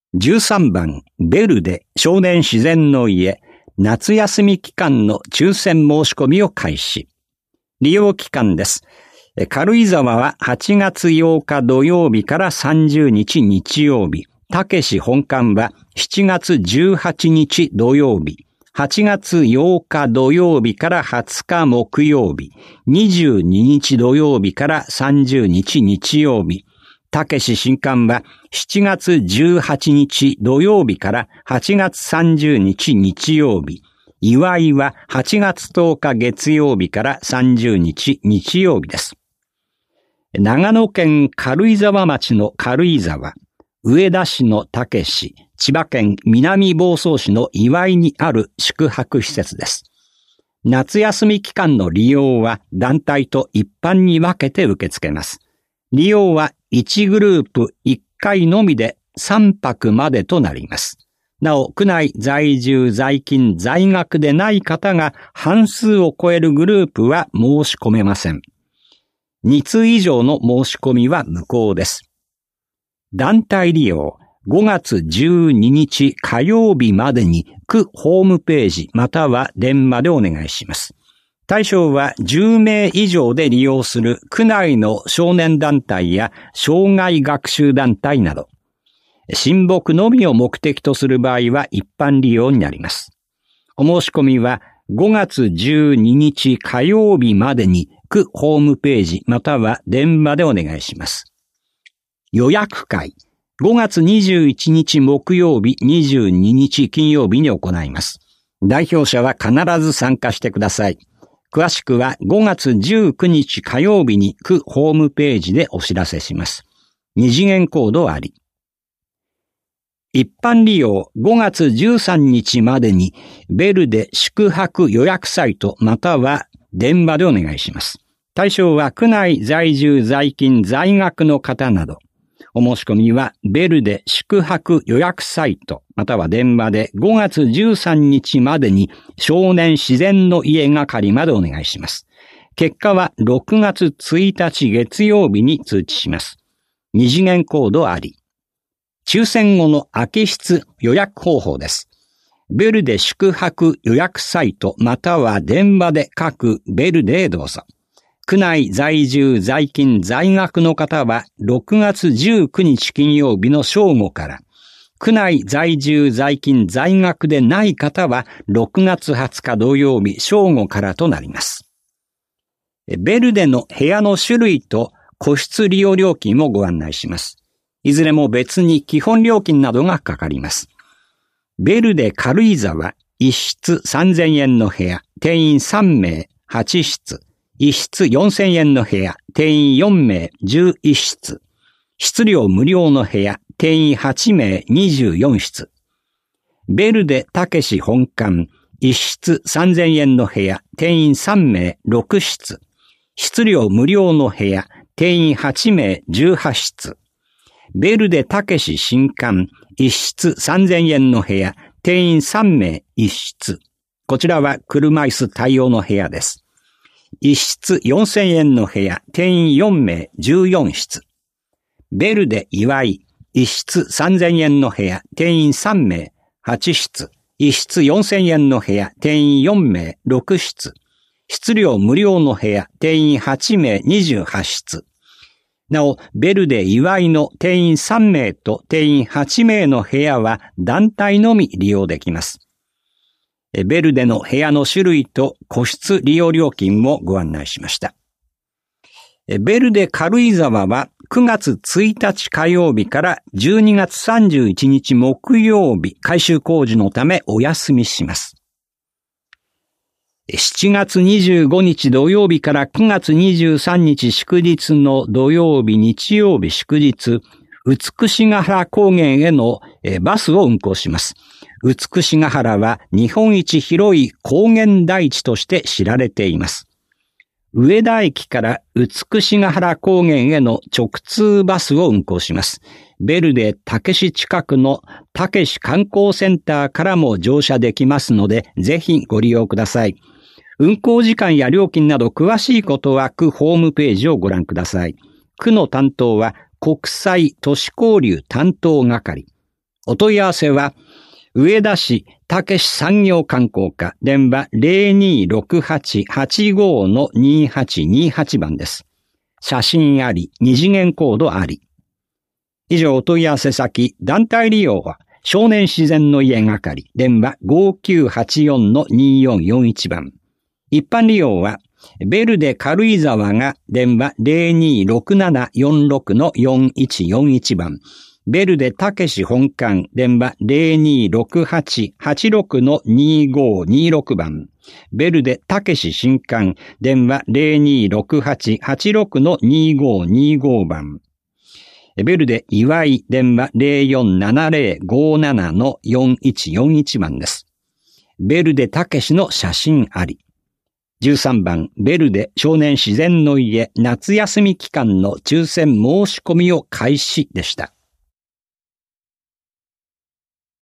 13番、ベルデ少年自然の家、夏休み期間の抽選申し込みを開始。利用期間です。軽井沢は8月8日土曜日から30日日曜日。たけし本館は7月18日土曜日。8月8日土曜日から20日木曜日。22日土曜日から30日日曜日。たけし新館は7月18日土曜日から8月30日日曜日。祝いは8月10日月曜日から30日日曜日です。長野県軽井沢町の軽井沢、上田市のたけし、千葉県南房総市の祝いにある宿泊施設です。夏休み期間の利用は団体と一般に分けて受け付けます。利用は1グループ1回のみで3泊までとなります。なお、区内在住在勤在学でない方が半数を超えるグループは申し込めません。2通以上の申し込みは無効です。団体利用、5月12日火曜日までに区ホームページまたは電話でお願いします。対象は10名以上で利用する区内の少年団体や障害学習団体など、親睦のみを目的とする場合は一般利用になります。お申し込みは5月12日火曜日までに区ホームページまたは電話でお願いします。予約会、5月21日木曜日、22日金曜日に行います。代表者は必ず参加してください。詳しくは5月19日火曜日に区ホームページでお知らせします。2次元コードあり。一般利用5月13日までにベルデ宿泊予約サイトまたは電話でお願いします。対象は区内在住在勤在学の方など。お申し込みはベルデ宿泊予約サイトまたは電話で5月13日までに少年自然の家係までお願いします。結果は6月1日月曜日に通知します。2次元コードあり。抽選後の空き室予約方法です。ベルデ宿泊予約サイトまたは電話で各ベルデへどうぞ。区内在住在勤在学の方は6月19日金曜日の正午から、区内在住在勤在学でない方は6月20日土曜日正午からとなります。ベルデの部屋の種類と個室利用料金をご案内します。いずれも別に基本料金などがかかります。ベルデ軽井沢1室3000円の部屋、定員3名8室、1室4000円の部屋、定員4名11室、室料無料の部屋、定員8名24室。ベルデたけし本館1室3000円の部屋、定員3名6室、室料無料の部屋、定員8名18室。ベルデたけし新館1室3000円の部屋、定員3名1室。こちらは車椅子対応の部屋です。1室4000円の部屋、定員4名14室。ベルデ祝い1室3000円の部屋、定員3名8室。1室4000円の部屋、定員4名6室。室料無料の部屋、定員8名28室。なお、ベルデ祝いの定員3名と定員8名の部屋は団体のみ利用できます。ベルデの部屋の種類と個室利用料金もご案内しました。ベルデ軽井沢は9月1日火曜日から12月31日木曜日改修工事のためお休みします。7月25日土曜日から9月23日祝日の土曜日日曜日祝日、美ヶ原高原へのバスを運行します。美ヶ原は日本一広い高原台地として知られています。上田駅から美ヶ原高原への直通バスを運行します。ベルデたけし近くのたけし観光センターからも乗車できますので、ぜひご利用ください。運行時間や料金など詳しいことは区ホームページをご覧ください。区の担当は国際都市交流担当係。 お問い合わせは、上田市たけし産業観光課電話 026885-2828 番です。写真あり、二次元コードあり。以上、お問い合わせ先、団体利用は、少年自然の家係、電話 5984-2441 番。一般利用は、ベルデ軽井沢が電話 026746-4141 番。ベルデたけし本館電話 026886-2526 番。ベルデたけし新館電話 026886-2525 番。ベルデ岩井電話 047057-4141 番です。ベルデたけしの写真あり。13番、ベルデ少年自然の家夏休み期間の抽選申し込みを開始でした。